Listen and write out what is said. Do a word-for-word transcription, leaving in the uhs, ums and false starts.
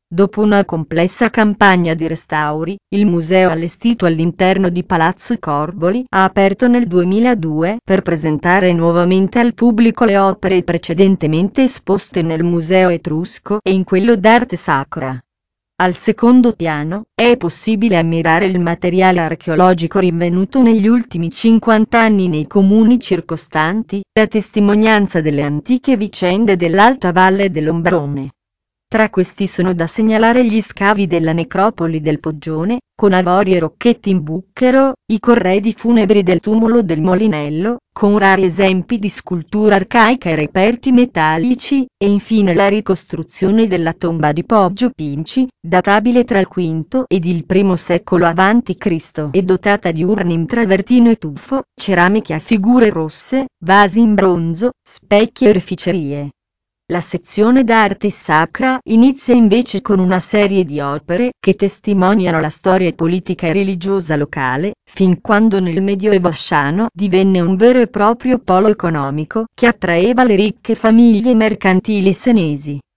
Dopo una complessa campagna di restauri, il museo allestito all'interno di Palazzo Corboli ha aperto nel duemiladue per presentare nuovamente al pubblico le opere precedentemente esposte nel Museo Etrusco e in quello d'arte sacra. Al secondo piano, è possibile ammirare il materiale archeologico rinvenuto negli ultimi cinquanta anni nei comuni circostanti, a testimonianza delle antiche vicende dell'Alta Valle dell'Ombrone. Tra questi sono da segnalare gli scavi della necropoli del Poggione, con avorio e rocchetti in bucchero, i corredi funebri del tumulo del Molinello, con rari esempi di scultura arcaica e reperti metallici, e infine la ricostruzione della tomba di Poggio Pinci, databile tra il quinto ed il primo secolo avanti Cristo e dotata di urne in travertino e tufo, ceramiche a figure rosse, vasi in bronzo, specchi e oreficerie. La sezione d'arte sacra inizia invece con una serie di opere che testimoniano la storia politica e religiosa locale, fin quando nel Medioevo Asciano divenne un vero e proprio polo economico che attraeva le ricche famiglie mercantili senesi.